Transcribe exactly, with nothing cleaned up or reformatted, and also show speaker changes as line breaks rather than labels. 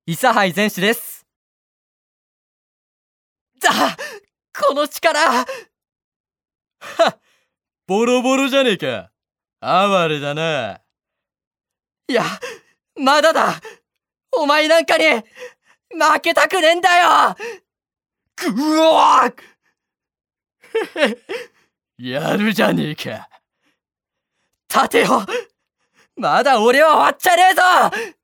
諫灰全志です。だ、この力。はっ、ボロボロじゃねえか。哀れだな。いや、まだだ。お前なんかに負けたくねえんだよ。ぐわやるじゃねえか。立てよ。まだ俺は終わっちゃねえぞ。